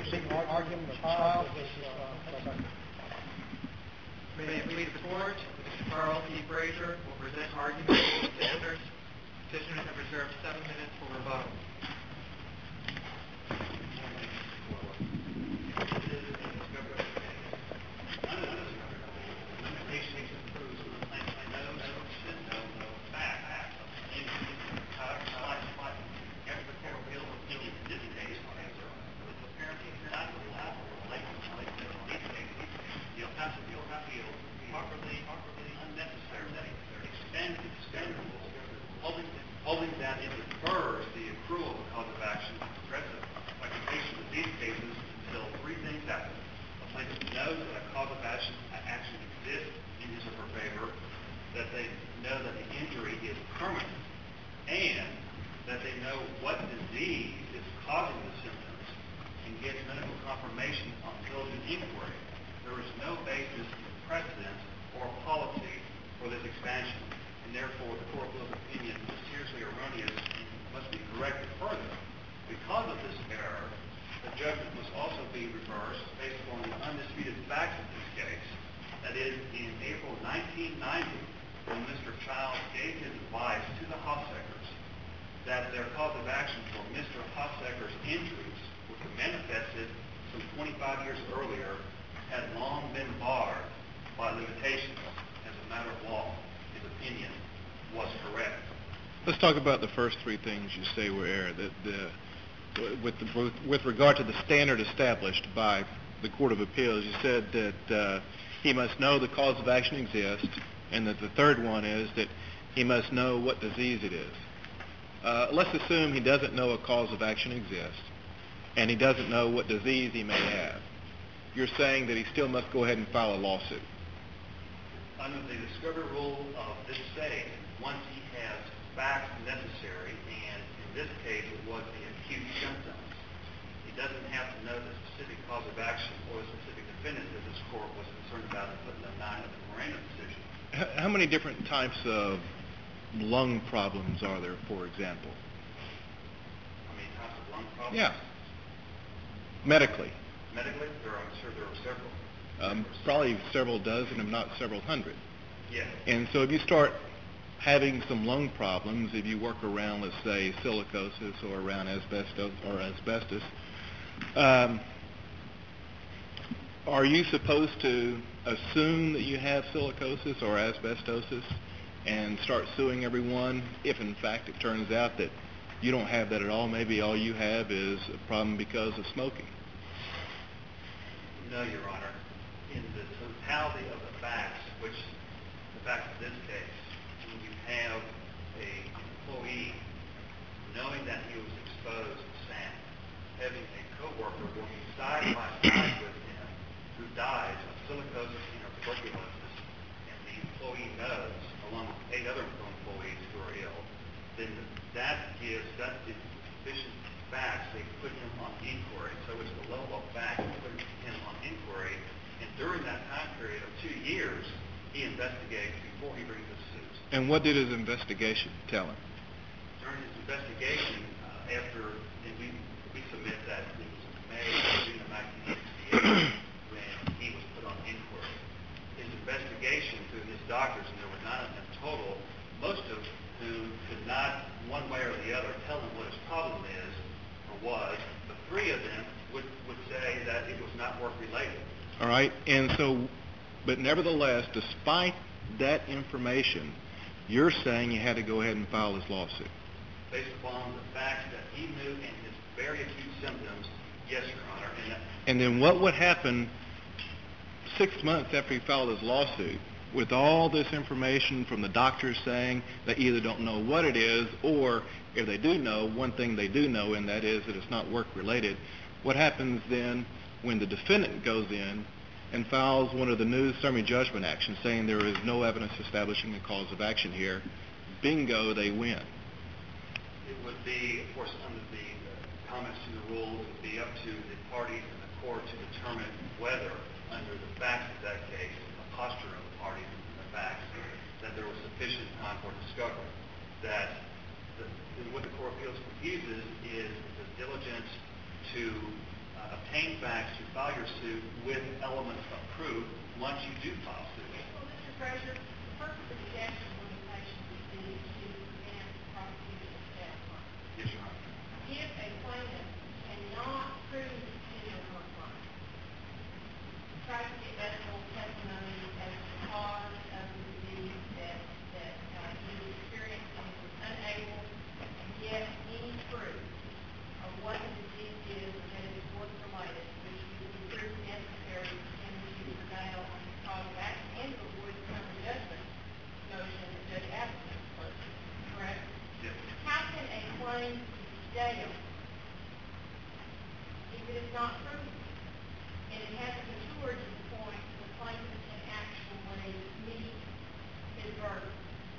seeking argument of child versus May it please the court, Mr. Charles E. Frazier will present arguments for the petitioners. Petitioners have reserved 7 minutes for rebuttal. Holding that it defers the accrual of a cause of action to progressive occupation of these cases until three things happen. A plaintiff knows that a cause of action exists in his or her favor, that they know that the injury is permanent, and that they know what disease is causing the symptoms and gets medical confirmation on diligent inquiry. There is no basis in precedent or policy for this expansion, and therefore the court of opinion is seriously erroneous and must be corrected further. Because of this error, the judgment must also be reversed based on the undisputed facts of this case. That is, in April 1990, when Mr. Childs gave his advice to the Hossekers that their cause of action for Mr. Hossekers' injuries, which were manifested some 25 years earlier, had long been barred by limitations as a matter of law. His opinion was correct. Let's talk about the first three things you say were error. With regard to the standard established by the Court of Appeals, you said that he must know the cause of action exists, and that the third one is that he must know what disease it is. Let's assume he doesn't know a cause of action exists, and he doesn't know what disease he may have. You're saying that he still must go ahead and file a lawsuit. Under the discovery rule of this state, once he has facts necessary, and in this case it was the acute symptoms, he doesn't have to know the specific cause of action or the specific defendant that this court was concerned about in footnote 9 of the Moreno decision. How many different types of lung problems are there, for example? How many types of lung problems? Yeah. Medically. Medically? I'm sure there are several. Probably several dozen, if not several hundred. Yes. And so if you start having some lung problems, if you work around, let's say, silicosis or around asbestos, are you supposed to assume that you have silicosis or asbestosis and start suing everyone if, in fact, it turns out that you don't have that at all? Maybe all you have is a problem because of smoking. No, Your Honor. In the totality of the facts, which the facts of this case, when you have an employee knowing that he was exposed to sand, having a co-worker working side by side with him who dies of silicosis and tuberculosis, and the employee knows, along with 8 other employees who are ill, then that is sufficient facts. They put him on inquiry. So it's the level of facts that put him on inquiry. And during that time period of 2 years, he investigates before he brings his suit. And what did his investigation tell him? During his investigation, we submit that it was May or June of 1968 when he was put on inquiry. His investigation through his doctors, and there were 9 of them total, most of whom could not, one way or the other, tell him what his problem is or was, but 3 of them would say that it was not work-related. All right, and so, but nevertheless, despite that information, you're saying you had to go ahead and file this lawsuit? Based upon the fact that he knew and his very acute symptoms, yes, Your Honor. And then what would happen 6 months after he filed his lawsuit with all this information from the doctors saying they either don't know what it is, or if they do know, one thing they do know, and that is that it's not work-related? What happens then when the defendant goes in and files one of the new summary judgment actions saying there is no evidence establishing a cause of action here? Bingo, they win. It would be, of course, under the comments to the rule, it would be up to the parties and the court to determine whether, under the facts of that case, the posture of the parties and the facts, that there was sufficient time for discovery. What the court feels confuses is the diligence to obtain facts to file your suit with elements of proof once you do file suit. Well, Mr. Frazier, the purpose of the statute of limitations is to prevent prosecution of theft. Yes, Your Honor. If a plaintiff cannot prove his or her crime, tries to get medical testimony as to the cause of the disease that he was experiencing, and was unable to get any proof of what the disease is or that it is work-related, which would be proof necessary for him to prevail on his cause of action and to avoid the summary judgment motion that Judge Appleton proposed. Correct? Yes. How can a claim be stale if it is not proven and it hasn't matured to the point where the plaintiff can actually meet his burden?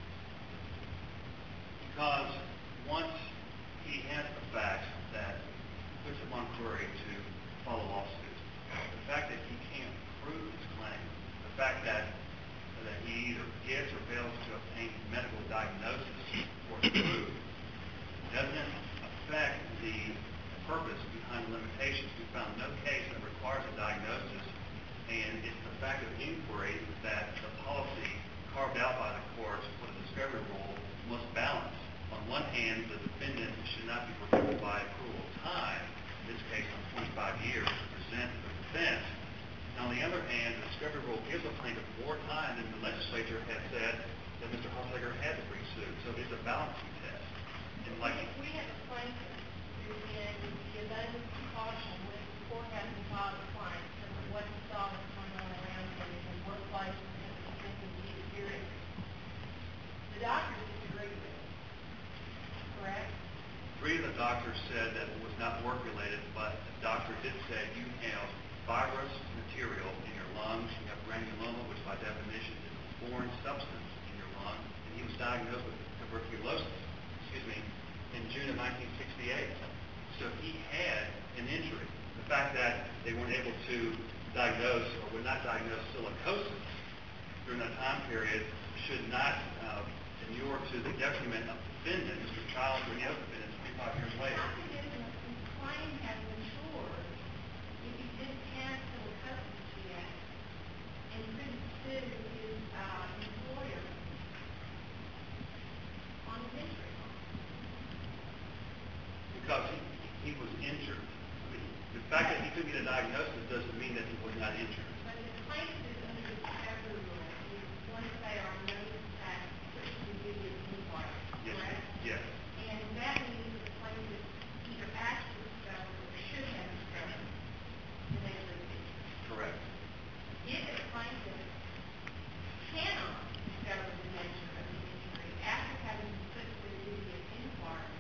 Because once he has the facts that puts him on query to file a lawsuit, the fact that he can't prove his claim, the fact that he either gets or fails to obtain medical diagnosis for the proof, doesn't affect the purpose behind the limitations. We found no case that requires a diagnosis, and it's the fact of inquiry that the policy carved out by the courts for the discovery rule must balance. On one hand, the defendant should not be prohibited by accrual of time, in this case on 25 years, to present the defense. And on the other hand, the discovery rule gives a plaintiff more time than the legislature has said that Mr. Hartsager had to bring suit. So it's a balancing test. And like If we have a plaintiff who, in the abundance of caution, went to the courthouse and filed a claim because of what he saw was going on around him in his workplace and the symptoms he experienced, the doctors disagreed with him. Correct? 3 of the doctors said that it was not work-related, but the doctor did say you have fibrous material in your lungs, you have granuloma, which by definition is a foreign substance in your lung, and he was diagnosed with tuberculosis, in June of 1968. So he had an injury. The fact that they weren't able to diagnose or would not diagnose silicosis during that time period should not inure to the detriment of the defendant, Mr. Childs, or any other defendants 25 years later. How can his claim have matured if he didn't have silicosis yet and couldn't sue his employer on his injury? Because he was injured. I mean, the fact that he couldn't get a diagnosis doesn't mean that he was not injured. But the plaintiff is under the discovery rule. Once they are known as facts, which is the duty of inquiry, Yes. correct? Yes. And that means the plaintiff either actually discovered or should have discovered the nature of the injury. Correct. If a plaintiff cannot discover the nature of the injury after having been put to the duty of inquiry,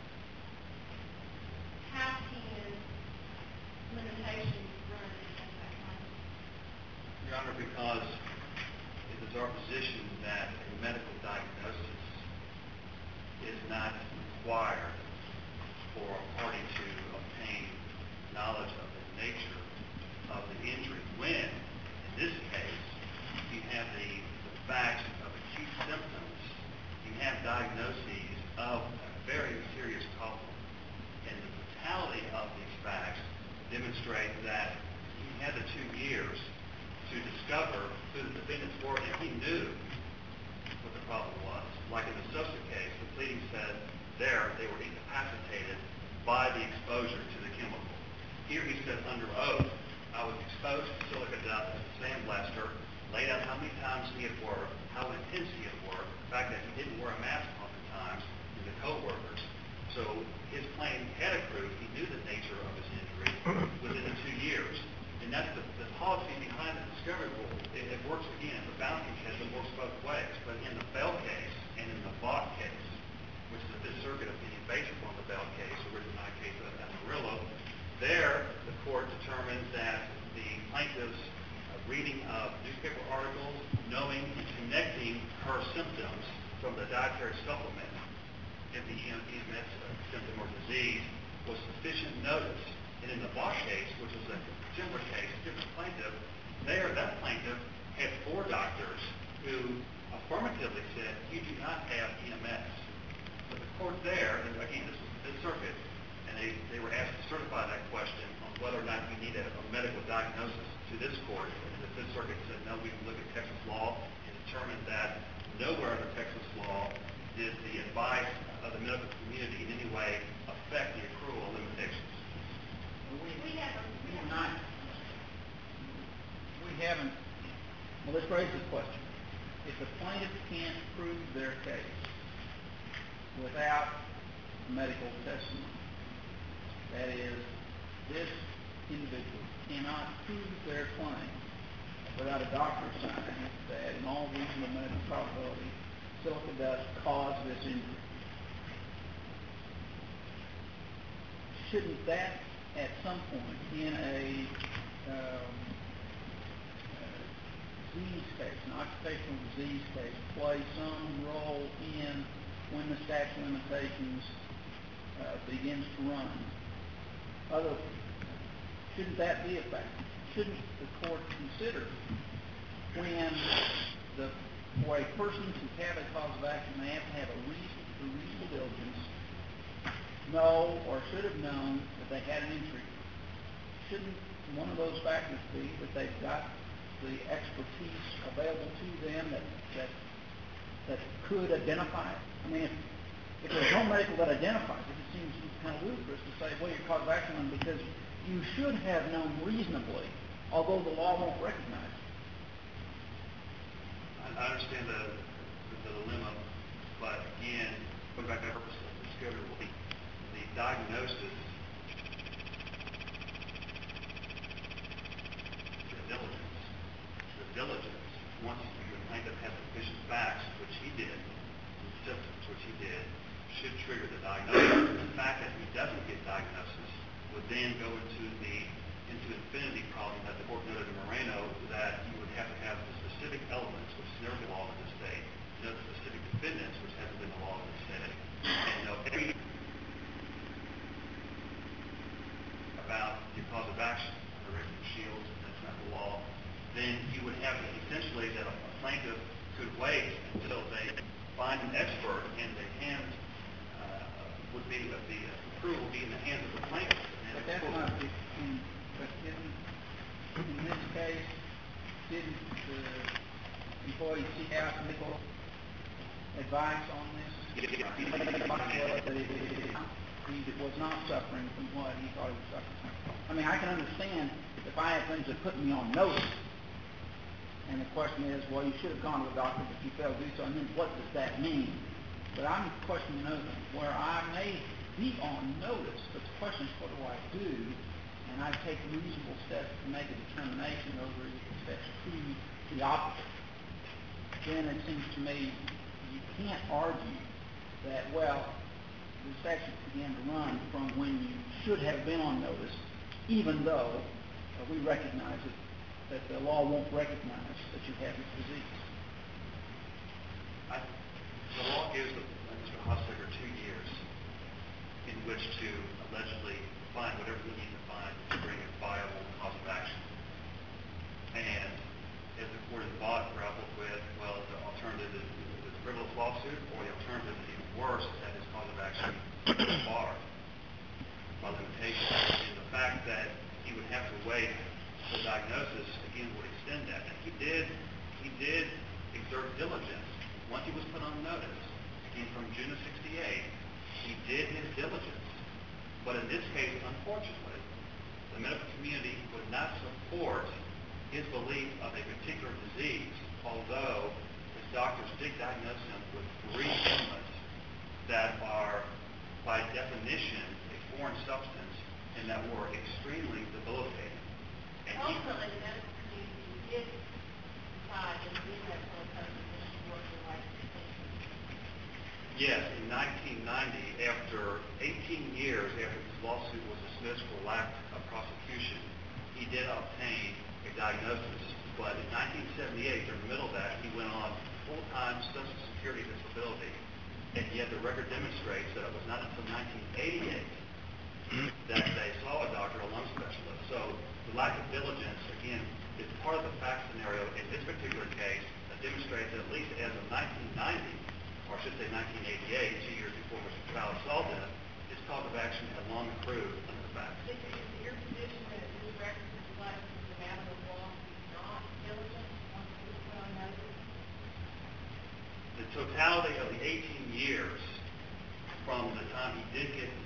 how can limitations run against that plaintiff? Your Honor, because it is our position that a medical diagnosis is not required for a party to obtain knowledge of the nature of the injury when, in this case, you have the facts of acute symptoms, you have diagnoses of a very serious problem, and the totality of these facts demonstrate that he had the 2 years to discover through the defendant's work, and he knew what the problem was. Like in the Sosa case, the pleading said there they were incapacitated by the exposure to the chemical. Here he said under oath, I was exposed to silica dust as a sandblaster, laid out how many times he had worked, how intense he had worked, the fact that he didn't wear a mask oftentimes, and the co-workers. So his claim had accrued. He knew the nature of his injury within the 2 years. And that's the policy behind the discovery rule. It works, again, the balancing test, it works both ways. But in the Bell case and in the Vaught case, which is the Fifth Circuit opinion based upon the Bell case, the original case of Amarillo, there the court determined that the plaintiff's reading of newspaper articles, knowing and connecting her symptoms from the dietary supplement if the EMS symptom or disease was sufficient notice. And in the Vaught case, which was a similar case, different plaintiff, that plaintiff had 4 doctors who affirmatively said, you do not have EMS. But the court there, and again, this was the Fifth Circuit, and they were asked to certify that question on whether or not you need way affect the accrual limitations. We haven't, well, let's raise this question. If the plaintiff can't prove their case without medical testimony, that is, this individual cannot prove their claim without a doctor signing that in all reasonable medical probability, silica dust caused this injury. Shouldn't that, at some point, in a disease case, an occupational disease case, play some role in when the statute of limitations begins to run? Shouldn't that be a factor? Shouldn't the court consider when for a person to have a cause of action, they have to have a reasonable diligence, know or should have known that they had an injury? Shouldn't one of those factors be that they've got the expertise available to them that could identify it? I mean, if there's no medical that identifies it, it seems kind of ludicrous to say, well, your cause of action, because you should have known reasonably, although the law won't recognize it. I understand the dilemma, but again, going back to the purpose of discovery, the diagnosis, the diligence, once the plaintiff has sufficient facts, which he did, and symptoms, which he did, should trigger the diagnosis. The fact that he doesn't get diagnosis would then go into infinity problem that the court noted in Moreno, that you would have to have the specific elements, which has never been law in this state, know the specific defendants, which hasn't been the law in this state, and know everything about your cause of action under Rick Shields, that's not the law. Then you would have essentially that a plaintiff could wait until they find an expert, and the hands would be the approval would be in the hands of the plaintiff. But that's not the in this case, didn't the employee seek out medical advice on this? He was not suffering from what he thought he was suffering from. I mean, I can understand if I had things that put me on notice, and the question is, well, you should have gone to the doctor, but you failed to do so, and then what does that mean? But I'm questioning another thing, where I may be on notice, but the question is, what do I do? And I take reasonable steps to make a determination over if the steps prove the opposite. Then it seems to me you can't argue that, well, the statute began to run from when you should have been on notice, even though we recognize it, that the law won't recognize that you have this disease. The law gives Mr. Hossaker 2 years in which to allegedly find whatever he needs to find to bring a viable cause of action. And as the court has grappled with, well, the alternative is a frivolous lawsuit, or the alternative is even worse, that his cause of action is barred by limitation. And the fact that he would have to wait for diagnosis, again, would extend that. And he did exert diligence once he was put on notice. Again, from June of 68, he did his diligence. But in this case, unfortunately, the medical community would not support his belief of a particular disease, although his doctors did diagnose him with 3 ailments that are, by definition, a foreign substance and that were extremely debilitating. And ultimately, the medical community did decide that he did have some kind of condition working like yes, in 1990, after 18 years after his lawsuit was dismissed for lack of prosecution, he did obtain a diagnosis. But in 1978, during the middle of that, he went on full-time Social Security disability. And yet the record demonstrates that it was not until 1988 that they saw a doctor, a lung specialist. So the lack of diligence, again, is part of the fact scenario in this particular case that demonstrates that at least as of 1990, or I should say 1988, 2 years before Mr. Fowler saw death, his cause of action had long approved under the facts. Is it your position that this record reflects the matter of law is not diligent once it was put on notice? The totality of the 18 years from the time he did get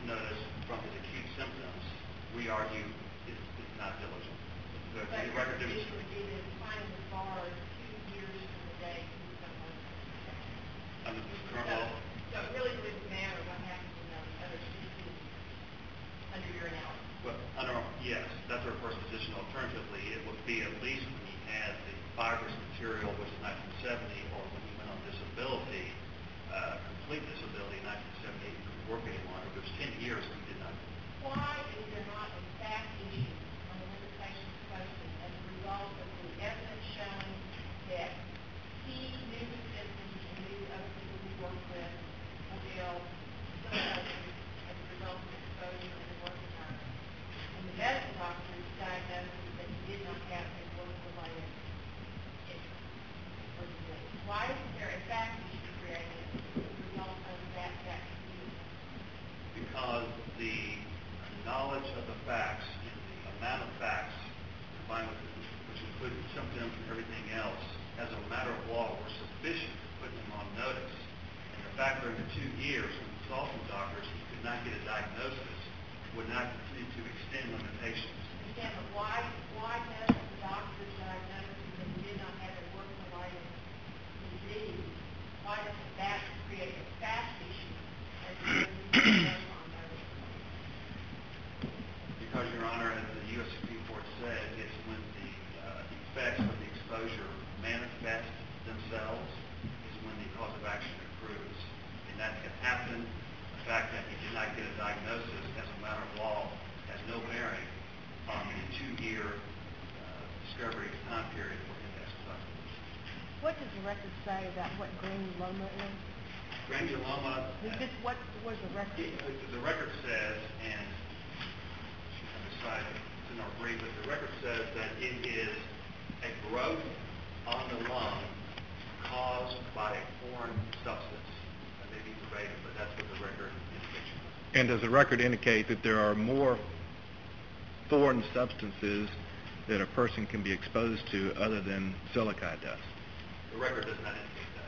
facts, and the amount of facts combined with, which included symptoms and everything else, as a matter of law, were sufficient to put him on notice. And the fact that in 2 years, when he saw some doctors, he could not get a diagnosis, would not continue to extend limitations. Understand, but why does the doctor's diagnosis that he did not have a work-related disease, why doesn't that create a fact issue as opposed to on notice? Because, Your Honor, as the U.S. Supreme Court said, it's when the effects of the exposure manifest themselves is when the cause of action accrues. And that can happen. The fact that he did not get a diagnosis as a matter of law has no bearing on the 2-year discovery time period for index deductibles. What does the record say about what granuloma is? Granuloma, What was the record? the record says, and she can decide it's in our brief, but the record says that it is a growth on the lung caused by a foreign substance. That may be verbatim, but that's what the record indicates. And does the record indicate that there are more foreign substances that a person can be exposed to other than silica dust? The record does not indicate that.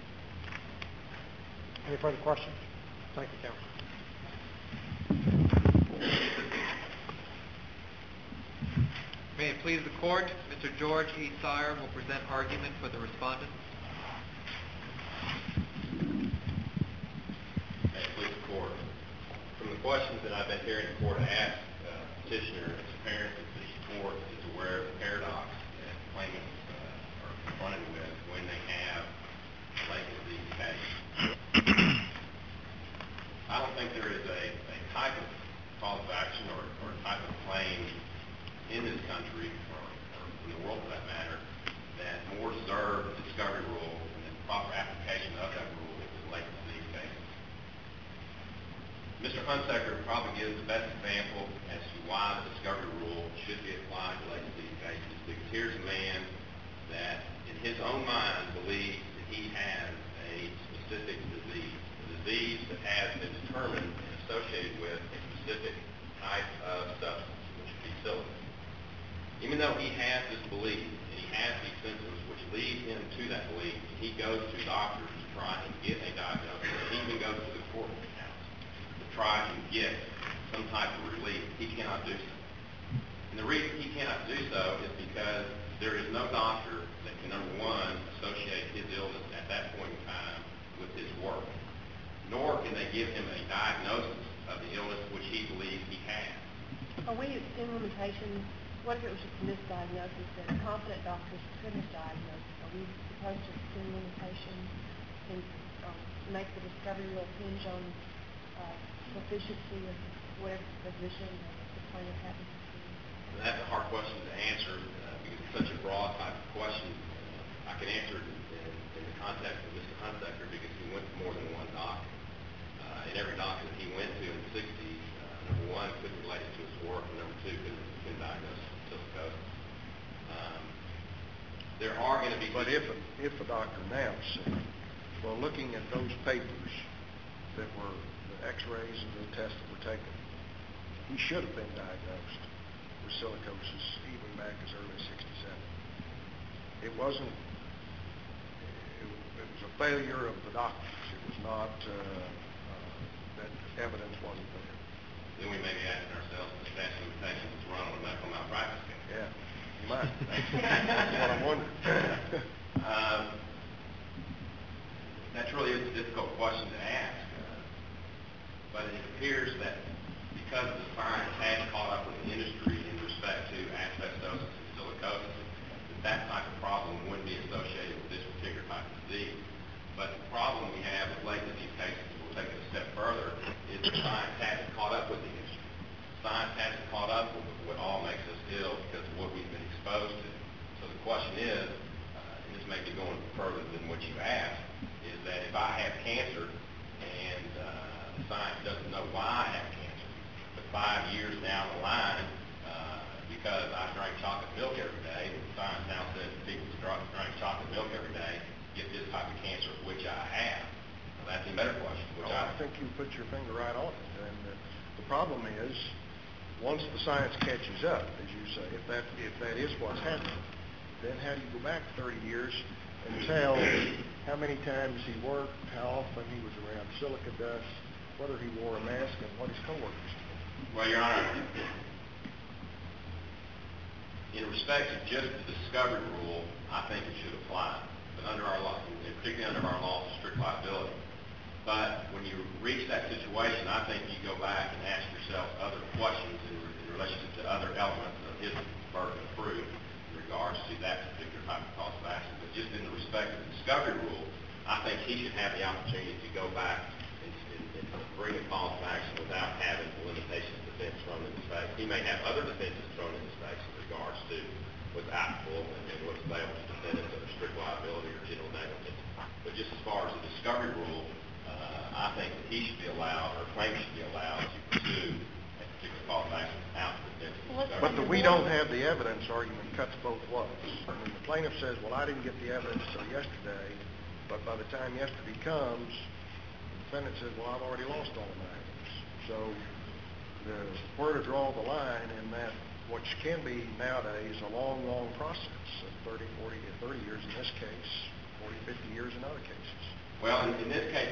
Any further questions? Thank you, counsel. May it please the Court, Mr. George E. Sire will present argument for the respondent. May it please the Court. From the questions that I've been hearing the Court ask petitioner, it's apparent that the Court is aware of the paradox that claimants are confronted with when they have a late disease case. I don't think there is a type of cause of action or type of claim in this country, or in the world for that matter, that more deserve the discovery rule and the proper application of that rule in late disease cases. Mr. Hunsaker probably gives the best example as to why the discovery rule should be applied to late disease cases, because here's a man that, in his own mind, believes that he has a specific disease, a disease that has been determined and associated with a specific type of substance, which would be silica. Even though he has this belief, and he has these symptoms which lead him to that belief, and he goes to doctors to try and get a diagnosis, and he even goes to the court house to try and get some type of relief, he cannot do so. And the reason he cannot do so is because there is no doctor that can, number one, associate his illness at that point in time with his work, nor can they give him a diagnosis of the illness which he believes he has. Are we in limitations? What if it was just a misdiagnosis that competent doctors couldn't diagnose? Are we supposed to extend limitations and make the discovery rule hinge on sufficiency of whatever physician the plaintiff happens to see? That's a hard question to answer because it's such a broad type of question. I can answer it in the context of Mr. Hunsaker because he went to more than one doctor. And every doctor that he went to in the 60s, number one, couldn't relate it to his work, and number two, couldn't diagnose silicosis. There are going to be... But if a doctor now said, well, looking at those papers that were the x-rays and the tests that were taken, he should have been diagnosed with silicosis even back as early as 67. It was a failure of the doctors. It was not that evidence wasn't there. Then we may be asking ourselves if the statute of limitations was run on a medical malpractice case. Yeah, you might. That's what I'm wondering. That really is a difficult question to ask. But it appears that because the science has caught up with the industry in respect to asbestosis and silicosis, that type of problem wouldn't be associated with this particular type of disease. But the problem we have with late disease cases, and we'll take it a step further, is the science hasn't caught up with the industry. Science hasn't caught up with what all makes us ill because of what we've been exposed to. So the question is, and this may be going further than what you asked, is that if I have cancer and the science doesn't know why I have cancer, but 5 years down the line, because I drank chocolate milk every day, the science now says that people who drink chocolate milk every day get this type of cancer, which I have. Well, that's a better question. I think you put your finger right on it. And the problem is Once the science catches up, as you say, if that is what's happening, then how do you go back 30 years and tell how many times he worked, how often he was around silica dust, whether he wore a mask, and what his coworkers did? Well, Your Honor, in respect to just the discovery rule, I think it should apply. But under our law, and particularly under our law of strict liability. But when you reach that situation, I think you go back and ask yourself other questions in relationship to other elements of his burden of proof in regards to that particular type of cause of action. But just in the respect of the discovery rule, I think he should have the opportunity to go back and bring a cause of action without having the limitations of defense thrown in his face. He may have other defenses thrown in his face in regards to what's applicable and what's available to defendants under strict liability or general negligence. But just as far as the discovery rule, I think that he should be allowed, or claimant should be allowed, to pursue a particular cause of action without the defense of discovery. But the we don't have the evidence argument cuts both ways. I mean, the plaintiff says, well, I didn't get the evidence until yesterday, but by the time yesterday comes, the defendant says, well, I've already lost all of my evidence. So where to draw the line in that, which can be nowadays a long, long process of 30, 40, 30 years in this case, 40, 50 years in other cases. Well, in this case,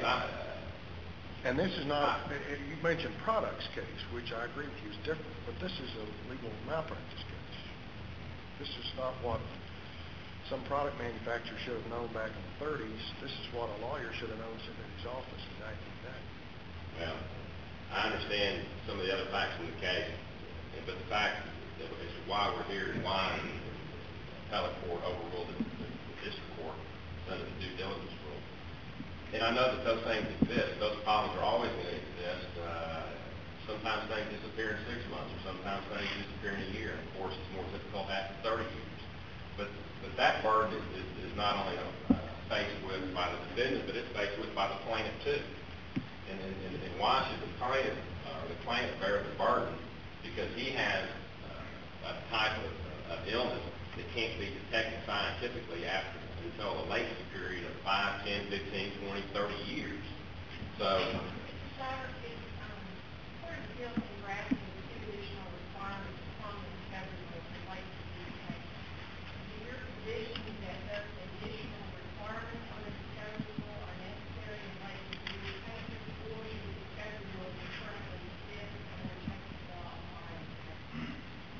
and this is not, you mentioned products case, which I agree with you is different, but this is a legal malpractice case. This is not what some product manufacturer should have known back in the 30s. This is what a lawyer should have known sitting in his office in 1990. well, I understand some of the other facts in the case, but the fact as to why we're here and why the appellate court overruled the district court under the due diligence rule. And I know that those things exist. Those problems are always going to exist. Sometimes things disappear in 6 months, or sometimes things disappear in a year. And of course, it's more difficult after 30 years. But that burden is not only faced with by the defendant, but it's faced with by the plaintiff too. And why should the plaintiff or the plaintiff bear the burden? Because he has a type of illness that can't be detected scientifically until a latency period of 5, 10, 15, 20, 30 years. So, Mr. Schreiber, is Court of Appeals in drafting two additional requirements from the discovery rule related to these cases? Is your position that those additional requirements on the discovery rule are necessary and related to these cases, or should the discovery rule currently exist under Texas law apply in cases?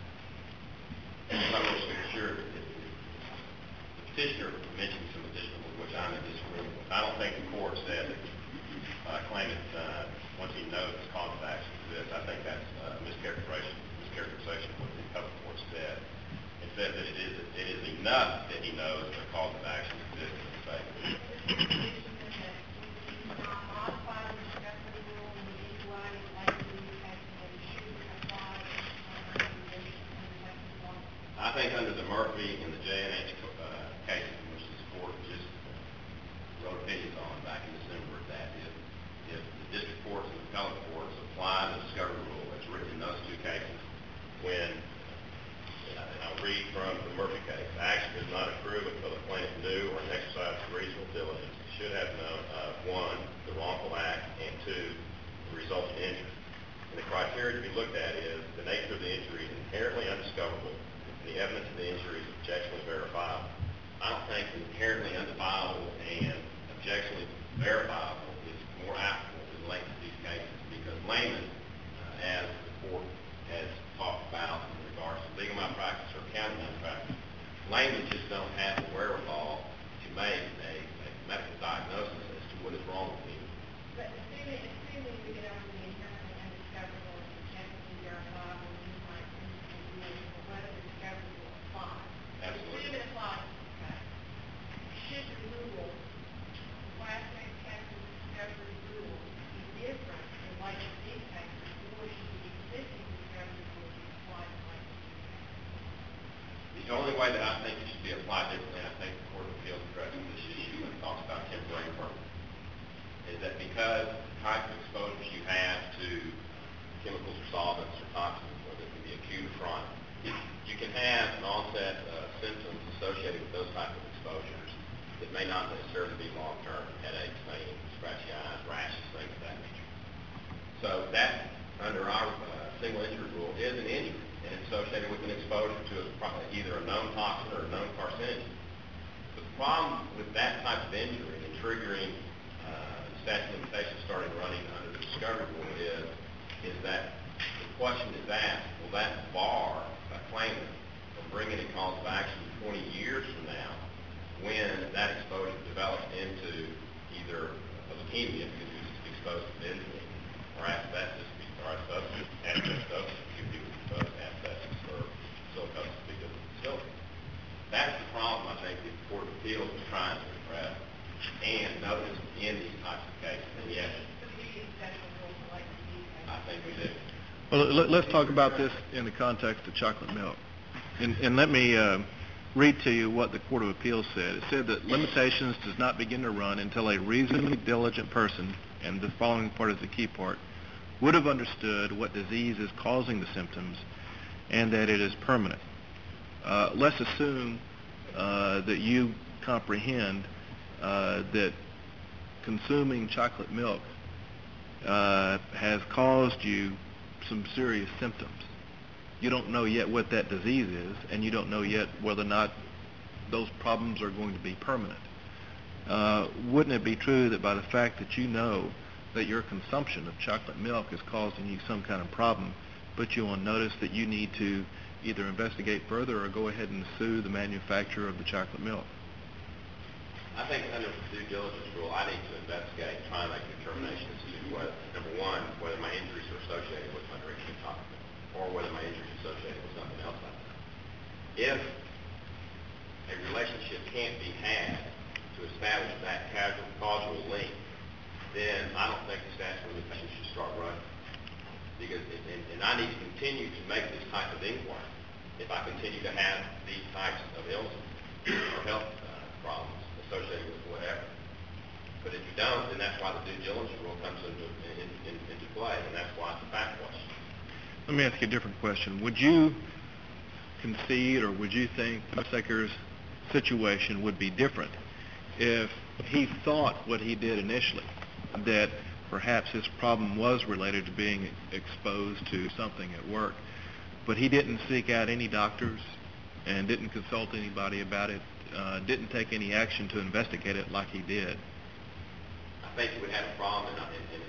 I'm not really sure. The petitioner mentioned some additional, which I'm in disagreement with. I don't think the court said that claimant, once he knows his cause of action exists, I think that's a mischaracterization of what the appellate court said. It said that it is enough that he knows the cause of action exists in the state. Is it the position that we do not modify the discovery rule in any way related to these cases, that it shouldn't apply under Texas law? I think under the Murphy and the J&H cases, in which this court just wrote opinions on back in December, that if the district courts and the appellate courts apply the discovery rule that's written in those two cases, when, and I'll read from the Murphy case, action does not accrue until the plaintiff knew or exercised reasonable diligence, should have known of, 1, the wrongful act, and 2, the resulting injury. And the criteria to be looked at is the nature of the injury is inherently undiscoverable, and the evidence of the injury is objectively verifiable. I don't think inherently undeniable and objectively verifiable is more applicable to the length of these cases, because laymen, as the court has talked about in regards to legal malpractice or accounting malpractice, laymen just don't have the wherewithal to make a medical diagnosis as to what is wrong with you. But assuming we get over the inherently undiscoverable and objectively verifiable, you might for whether the discovery will apply. Absolutely. Assume it applies. Okay. Should the rule, the Class X Texas discovery rule, be different related to these cases, or should the existing discovery rule be applied related to these cases? The only way that I think it should be applied differently, I think the Court of Appeals addresses this issue when it talks about temporary permanent, is that because the type of exposures you have to chemicals or solvents or toxins, whether it can be acute or chronic, you can have an onset of symptoms associated with those type of exposures that may not necessarily be long-term: headaches, pain, scratchy eyes, rashes, things of that nature. So that, under our single injury rule is an injury, and it's associated with an exposure to either a known toxin or a known carcinogen. The problem with that type of injury and triggering the statute of limitations starting running under the discovery rule is that the question is asked, will that bar a claimant from bringing a cause of action 20 years from now when that exposure develops into either a leukemia because he was exposed to benzene or asbestos if he was exposed to asbestos or silicosis because of the silica. That's the problem I think the Court of Appeals is trying to address and notice in these types of cases. And yes, So we need a special rule for like these cases. I think we do. Well, let's talk about this in the context of chocolate milk. And let me read to you what the Court of Appeals said. It said that limitations does not begin to run until a reasonably diligent person, and the following part is the key part, would have understood what disease is causing the symptoms and that it is permanent. Let's assume that you comprehend that consuming chocolate milk has caused you some serious symptoms. You don't know yet what that disease is, and you don't know yet whether or not those problems are going to be permanent. Wouldn't it be true that by the fact that you know that your consumption of chocolate milk is causing you some kind of problem, put you on notice that you need to either investigate further or go ahead and sue the manufacturer of the chocolate milk? I think under the due diligence rule, I need to investigate, try and make a determination as to whether, number one, whether my injuries are associated with my drinking of chocolate milk, or whether my injuries are associated with something else like that. If a relationship can't be had to establish that causal link, then I don't think the statute of limitations should start running. Because, and I need to continue to make this type of inquiry if I continue to have these types of illnesses or health problems associated with whatever. But if you don't, then that's why the due diligence rule comes into play, and that's why it's a fact question. Let me ask you a different question. Would you concede or would you think Seker's situation would be different if he thought what he did initially, that perhaps his problem was related to being exposed to something at work, but he didn't seek out any doctors and didn't consult anybody about it, didn't take any action to investigate it like he did? I think he would have a problem, and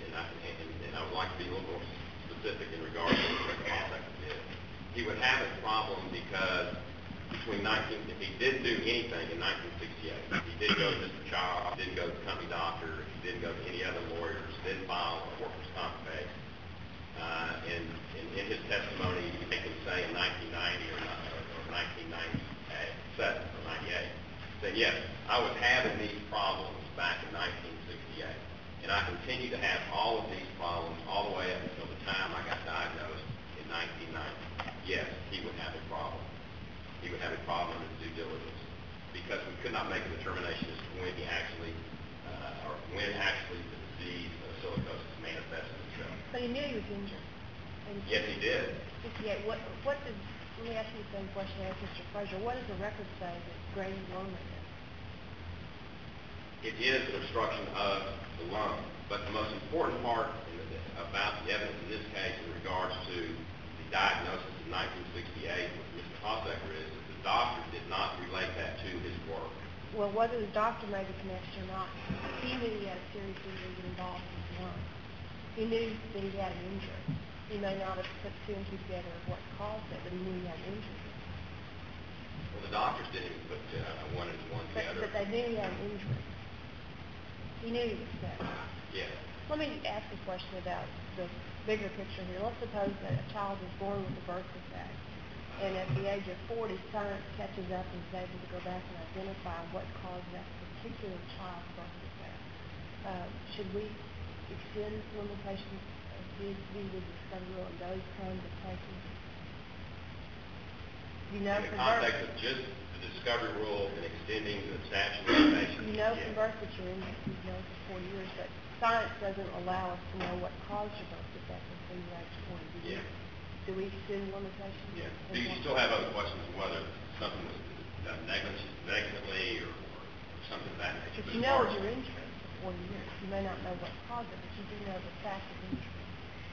I would like to be a little more specific in regards to what the Seker did. He would have a problem because if he didn't do anything in 1968, he didn't go to Mr. Child, didn't go to the company doctor, he didn't go to any other lawyers, didn't file a workers' comp case, and in his testimony, he can say in 1990 or 1997 or 98, said, yes, I was having these problems back in 1968, and I continue to have all of these problems all the way up until the time I got diagnosed in 1990. Yes, he would have a problem. He would have a problem with due diligence because we could not make a determination as to when he actually, the disease of silicosis manifested itself. But he knew he was injured. Yes, he did. 68. What did, let me ask you the same question I asked Mr. Frazier. What does the record say that Grady lung is? It is an obstruction of the lung. But the most important part about the evidence in this case in regards to the diagnosis in 1968 with Mr. Hossecker is that the doctor did not relate that to his work. Well, whether the doctor made the connection or not, he knew he had a serious injury that involved his lung. He knew that he had an injury. He may not have put two and two together of what caused it, but he knew he had an injury. Well, the doctors didn't even put one and one together. But they knew he had an injury. He knew he was sick. Yes. Let me ask a question about the bigger picture here. Let's suppose that a child is born with a birth defect, and at the age of 40, science catches up and is able to go back and identify what caused that particular child's birth defect. Should we extend limitations of his discovery rule in those kinds of cases? You know, in the context of just the discovery rule and extending the statute of limitations. You know from birth that you're injured. You've known for 40 years, but science doesn't allow us to know what caused your birth defect until you're age 40. Yeah. Do we extend limitations? Yeah. Do you still have other questions of whether something was done negligently or something of that nature? But you know you're injured for 40 years. You may not know what caused it, but you do know the fact of injury.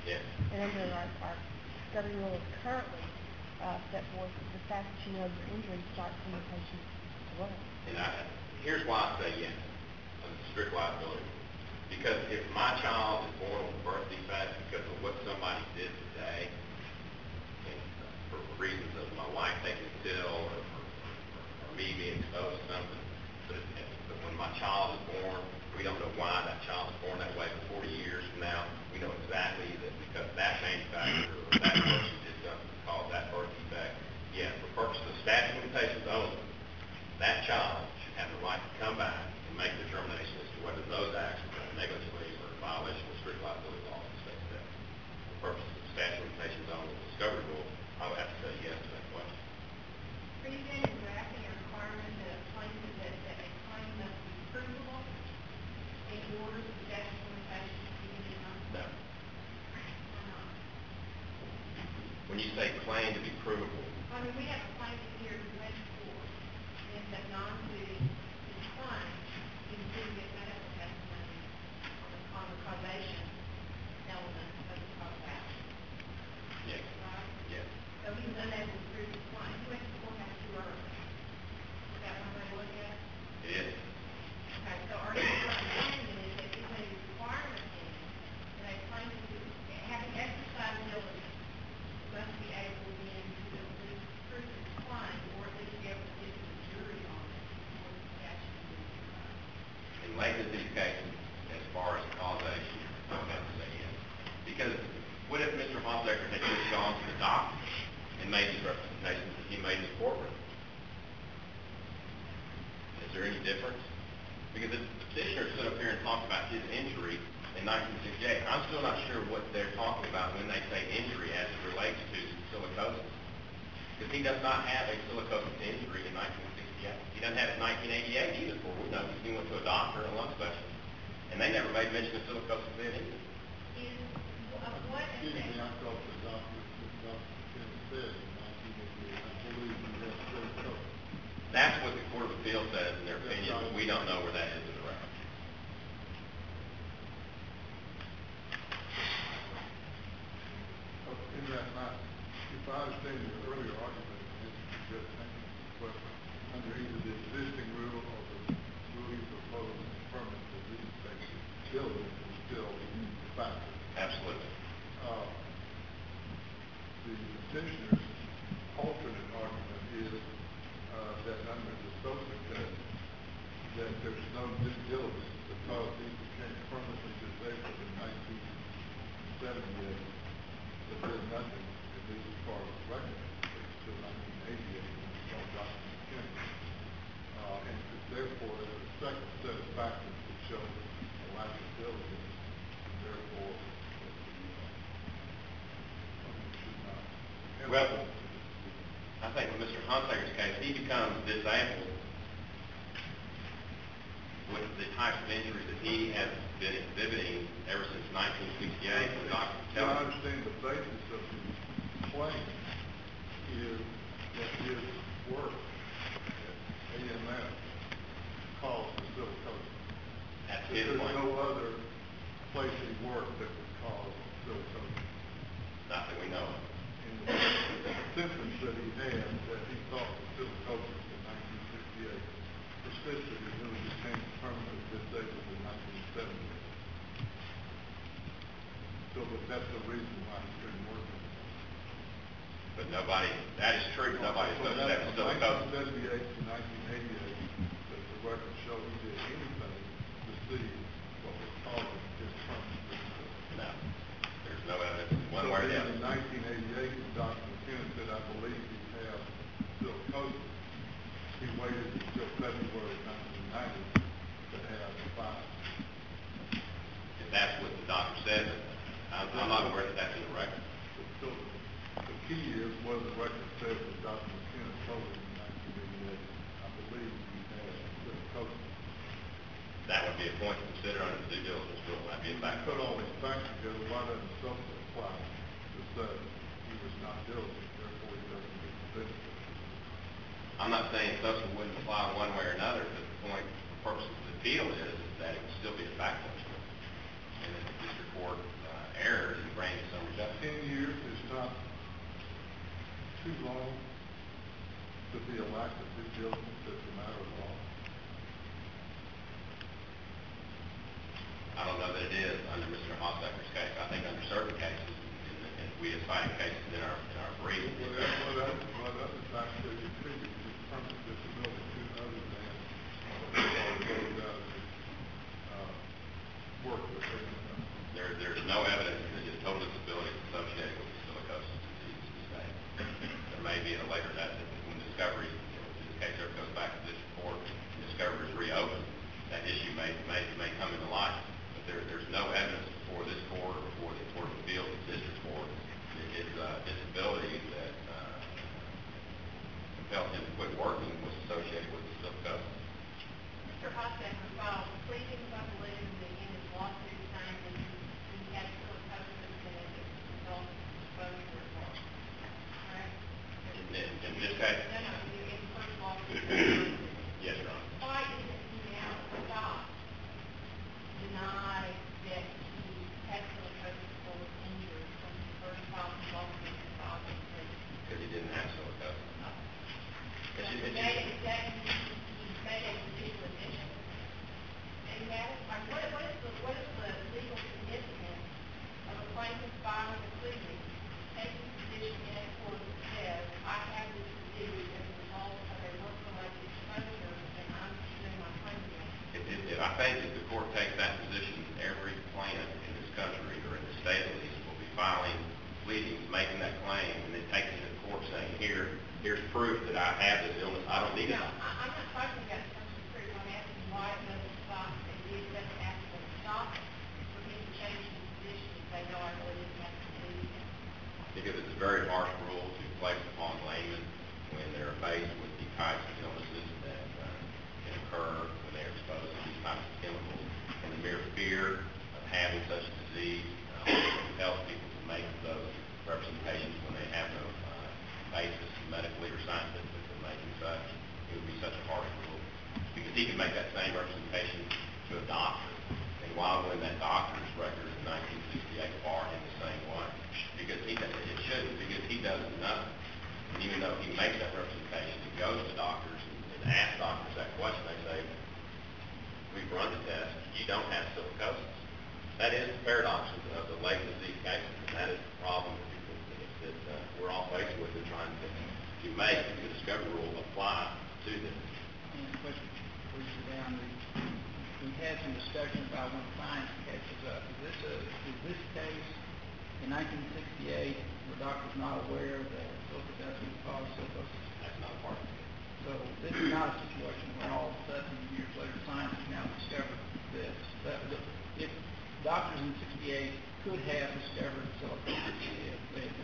Yes. And under our discovery rules currently, set forth, the fact that you know your injury starts limitations to work. And here's why I say yes, under strict liability. Because if my child is born with a birth defect because of what somebody did today, and for reasons of my wife taking a pill or me being exposed to something, but when my child is born, we don't know why that child is born that way. But 40 years from now, we know exactly that because that manufacturer or that person did something to cause that birth defect. Yeah, for purposes of statute of limitations only, that child should have the right to come back and make a determination as to whether those acts were done negligently or in violation of strict liability law in the state today. For purposes of statute of limitations only, the discovery rule, I would have to say yes to that question. Are you then drafting a requirement that a claim must be provable in order for statute of limitations to be imposed? No. Why not? When you say claim to be provable, I mean, we have a plaintiff here who went to court and has gone to his client to get medical testimony on the causation element of the cause of action. yes, Right? yes. So he was unable to prove his client. He went to the courthouse too early. Is that one way to look at it? It is. Okay, so are you saying is that it's a requirement then that a plaintiff who, having exercised diligence, must be able then to at least prove his client or at least be able to get to the jury on it before the statute is imposed? In Lakeland's education, as far as causation, I would have to say yes. Because what if Mr. Hofstetter had just gone to the doctor and made these representations that he made in the courtroom? Is there any difference? Because the petitioner stood up here and talked about his injury in 1968. I'm still not sure what they're talking about when they say injury as it relates to silicosis. Because he does not have a silicosis injury in 1968. He doesn't have it in 1988 either, for we know, because he went to a doctor and a lung specialist. And they never made mention of silicosis then either. Is, what is Excuse me, that? I thought the doctor said in 1988, I believe he had silicosis. That's what the Court of Appeal says in their opinion, but we don't know where that is in the record. In that matter, if I understand your earlier argument, under either the existing rule or the rule you propose in affirmative of these cases, diligence is still a factor. Absolutely. The petitioner's alternate argument is that under the Sosa case, that there's no due diligence because he became permanently disabled in 1978, but there's nothing, at least as far as the record, until 1988 when he saw Dr. McKinney. And therefore, there's a second set of factors that show a lack of diligence, and therefore, should not. Well, I think in Mr. Hunsaker's case, he becomes disabled with the types of injuries that he has been exhibiting ever since 1968 when the doctor I tells him. understand the basis of the claim is that his work at AMF caused the silicosis. That's his There's claim. no other place he worked that would cause silicosis. Not that we know of. In the symptoms that he had, that he thought was silicosis in 1968, persisted until he became permanently disabled in 1978. So that's the reason why he couldn't work anymore. But nobody, that is true, but nobody associated with silicosis. From 1978 to 1988, does the record show he did anything to see what was causing his permanent disability? No. There's no evidence one way or the other. In 1988, when Dr. McKinnon said, I believe he has silicosis, he waited until February 1990 to have the file. If that's what the doctor said, I'm not aware that that's in the record. So the key is whether the record says that Dr. McKinnon told him in 1988, I believe he has silicosis. That would be a point to consider under the due diligence rule. That'd be a If you factor. put all these facts together, why doesn't SOSA apply to say he was not diligent, therefore he doesn't get the benefit? I'm not saying SOSA wouldn't apply one way or another, but the point, the purpose of the appeal is that it would still be a fact question. And if the district court erred in granting some to be a lack of due diligence as a matter of law? I don't know that it is under Mr. Hossecker's case. I think under certain cases, and we have cited cases in our brief. What other facts do you attribute to permanent disability to other than work that they have done? There's no evidence that his total disability is associated with the silicosis disease today. There may be at a later date when discovery, in this case, ever goes back to this report, and discovery is reopened, that issue may come into light. But there's no evidence before this court or before the Court of Appeals, the district court, that his disability that compelled him to quit working was associated with the silicosis. Mr. Hossecker filed pleadings, I believe, in his lawsuit saying that he had silicosis and it resulted in exposure at work. Correct? In this case? No, in the first lawsuit. Yes, Your Honor. Why isn't he now stopped to deny that he had silicosis or was injured when he first filed his lawsuit and filed his plea? Because he didn't have silicosis. He made a judicial admission. And that is like, what is the legal significance of a plaintiff filing a pleading, taking a position in a court that says, I have this disease as a result of a work-related exposure, and I'm pursuing my claim against it? I think if the court takes that position, every plaintiff in this country, or in the state at least, will be filing pleadings, making that claim, and then taking it to the court saying, here's proof that I have this illness. I don't need it. No, I'm not talking about in terms of proof. I'm asking why it doesn't stop. It doesn't actually stop for him to change his position and say, no, I really didn't have to do that. Because it's a very harsh rule to place upon laymen when they're faced with the types of illnesses that can occur when they are exposed to these types of chemicals. And the mere fear of having such a disease compels people to make those representations when they have no basis medically or scientifically for making such. It would be such a harsh rule. Because he can make that same representation to a doctor. And why wouldn't that doctor's records in 1968 bar him the same way? Because it shouldn't, because he doesn't know. And even though he makes that representation, he goes to doctors and asks doctors that question. They say, we've run the test. You don't have silicosis. That is the paradox of the late disease cases, and that is the problem that we're all faced with in trying to make the discovery rule apply to this. And the question before you sit down, we had some discussion about when science catches up. Is this case in 1968 where doctors not aware that silicosis acid cause silicosis? That's not a part of it. So this is not a situation where all of a sudden, years later, science has now discovered this. If doctors in 68 could have discovered silicosis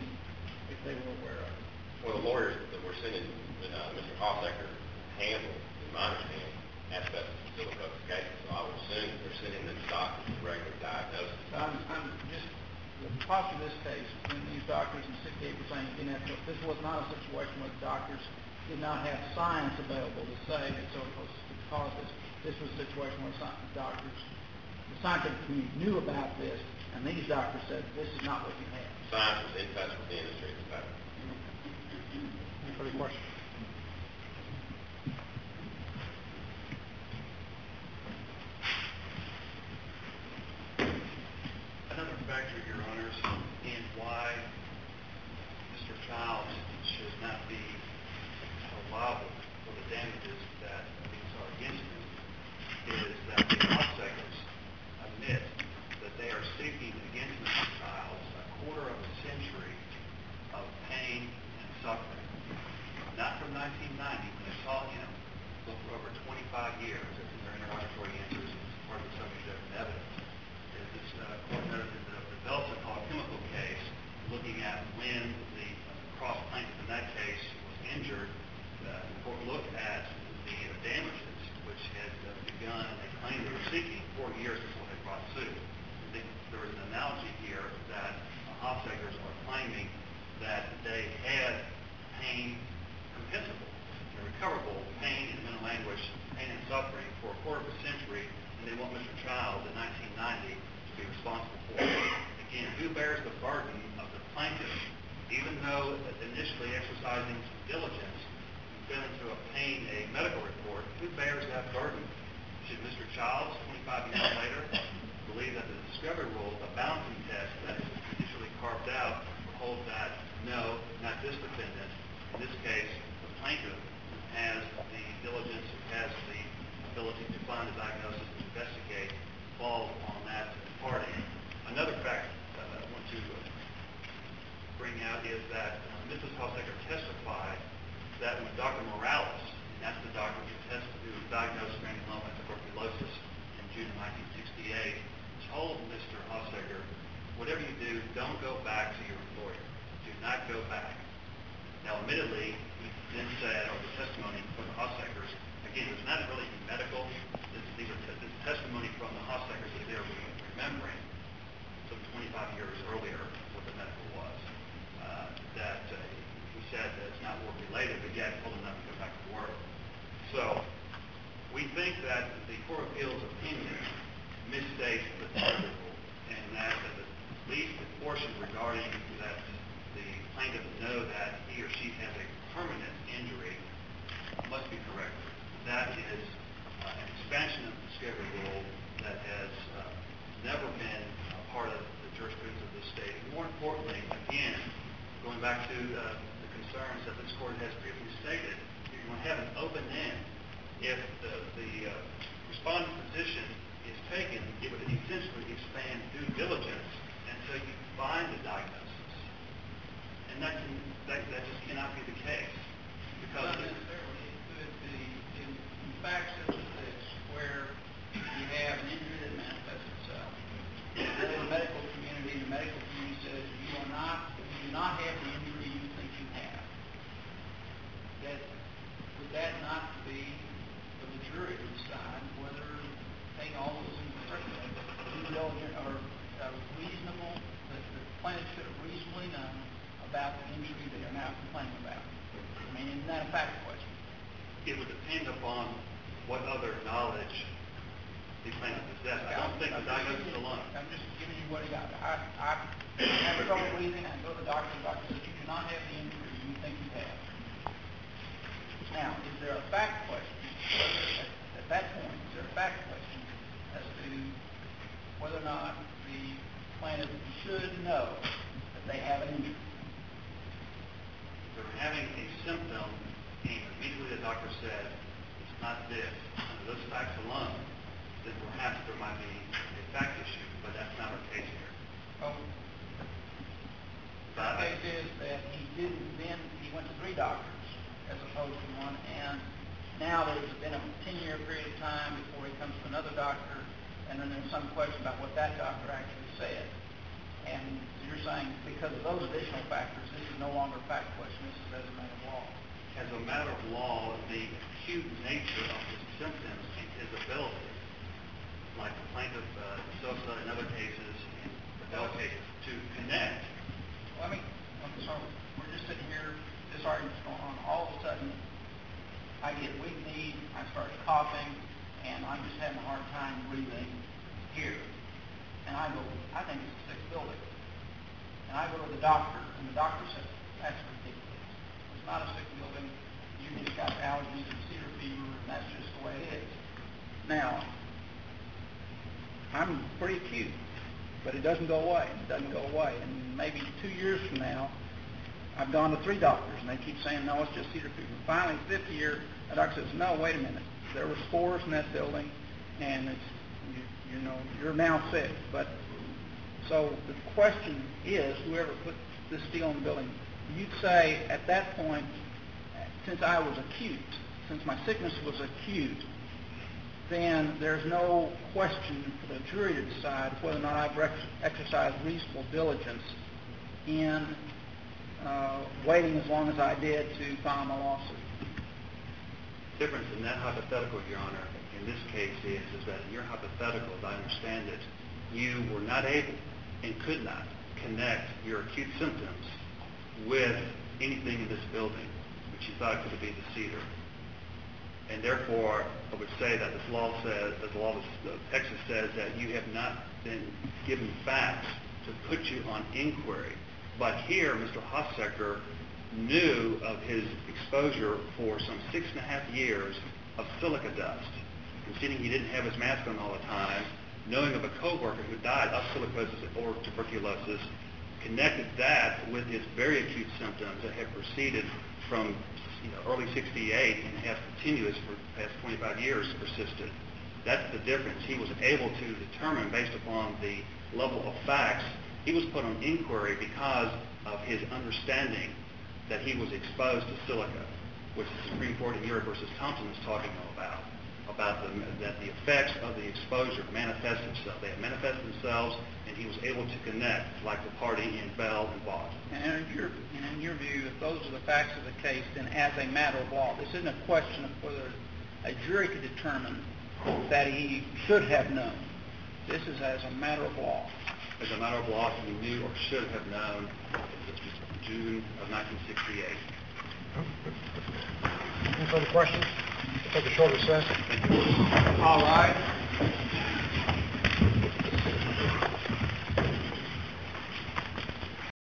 if they were aware of it. Well, the lawyers that we're sending, Mr. Hossecker, handle, in my understanding, aspects of silicosis cases. So I would assume that they're sending them to doctors with regular diagnosis. I'm just, the posture of this case, when these doctors in 68 were saying they didn't have silicosis, this was not a situation where the doctors did not have science available to say that silicosis could cause this. This was a situation where the scientific community knew about this, and these doctors said, this is not what you have. Science was in touch with the industry at the time. Any further questions? Another factor, Your Honors, in why Mr. Childs should not be liable for the damages that are against him is that the Hosseckers admit that they are seeking against Mr. Childs a quarter of a century of pain and suffering. Not from 1990 when they saw him, but for over 25 years. That's in their interrogatory answers and it's part of the subject of evidence. As this court noted in the Belsicol chemical case, looking at when the cross plaintiff in that case was injured, the court looked at the damages which had begun a claim they were seeking 4 years before they brought suit. I think there is an analogy here that Hosseckers are claiming that they had pain compensable and recoverable pain in mental anguish, pain and suffering for a quarter of a century, and they want Mr. Childs in 1990 to be responsible for it. Again, who bears the burden of the plaintiff, even though initially exercising some diligence, failing to obtain a medical report, who bears that burden? Should Mr. Childs, 25 years later, believe that the discovery rule, the balancing test that is usually carved out, holds that no, not this defendant, in this case, the plaintiff, has the diligence, has the ability to find a diagnosis and investigate, falls on that party. Another fact that I want to bring out is that Mrs. Hossecker testified that when Dr. Morales, and that's the doctor who diagnosed granuloma and tuberculosis in June of 1968, told Mr. Hossecker, whatever you do, don't go back to your employer. Do not go back. Now, admittedly, he then said, or the testimony from the Hosseckers, again, it's not really medical. This is testimony from the Hosseckers that they're remembering some 25 years earlier what the medical was. That he said that it's not work-related, but yet told him not to go back to work. So we think that the Court of Appeals opinion misstates the discovery rule, and that at least the portion regarding that the plaintiff know that he or she has a permanent injury must be corrected. That is an expansion of the discovery rule that has never been a part of the jurisprudence of this state. And more importantly, again, going back to the concerns that this court has previously stated, you're going to have an open end. If the respondent position is taken, it would essentially expand due diligence until you find the diagnosis. And that just cannot be the case. Because not necessarily. It could be in facts such as this, where you have an injury that manifests itself. In the medical community says you do not have the injury you think you have. Would that not be for the jury to decide whether taking all those into due diligence or reasonable, that the plaintiff should have reasonably known about the injury they are now complaining about? I mean, isn't that a fact question? It would depend upon what other knowledge the plaintiff possessed. I don't think the diagnosis alone. I'm just giving you what he got. I have trouble breathing. I go to the doctor. The doctor says you do not have the injury you think you have. Now, is there a fact question? At that point, is there a fact question as to whether or not the plaintiff should know that they have an injury? They're having a symptom, and immediately the doctor said, it's not this. Under those facts alone, then perhaps there might be a fact issue, but that's not our case here. Oh. The case is that he went to 3 doctors as opposed to 1, and now there's been a 10-year period of time before he comes to another doctor, and then there's some question about what that doctor actually said. And you're saying because of those additional factors, this is no longer a fact question, this is as a matter of law. As a matter of law, the acute nature of his symptoms and his ability, like the plaintiff, Sosa, in other cases, in the Bell case, to connect. Well, I'm sorry, we're just sitting here, this argument's going on, all of a sudden, I get weak knees, I start coughing, and I'm just having a hard time breathing here. And I go, I think it's a sick building. And I go to the doctor, and the doctor says, that's ridiculous. It's not a sick building. You just got allergies and cedar fever, and that's just the way it is. Now, I'm pretty acute, but it doesn't go away. It doesn't go away. And maybe 2 years from now, I've gone to 3 doctors, and they keep saying, no, it's just cedar fever. Finally, 5th year, the doctor says, no, wait a minute. There were spores in that building, and it's, you're now sick. But so the question is, whoever put this steel in the building, you'd say at that point, since I was acute, since my sickness was acute, then there's no question for the jury to decide whether or not I've exercised reasonable diligence in waiting as long as I did to file my lawsuit. The difference in that hypothetical, Your Honor, in this case is that in your hypothetical, as I understand it, you were not able and could not connect your acute symptoms with anything in this building, which you thought could be the cedar. And therefore, I would say that this law says, that the law of Texas says that you have not been given facts to put you on inquiry. But here, Mr. Hossecker knew of his exposure for some 6.5 years of silica dust, conceding he didn't have his mask on all the time, knowing of a coworker who died of silicosis or tuberculosis, connected that with his very acute symptoms that had proceeded from early 68 and have continuous for the past 25 years persisted. That's the difference. He was able to determine, based upon the level of facts, he was put on inquiry because of his understanding that he was exposed to silica, which the Supreme Court in Urick versus Thompson is talking about that the effects of the exposure manifest themselves. They have manifested themselves, and he was able to connect, like the party in Bell and Vaught. And in your view, if those are the facts of the case, then as a matter of law, this isn't a question of whether a jury could determine that he should have known. This is as a matter of law. As a matter of law, he knew or should have known June of 1968. Any further questions? We'll take a short recess. Thank you. All rise.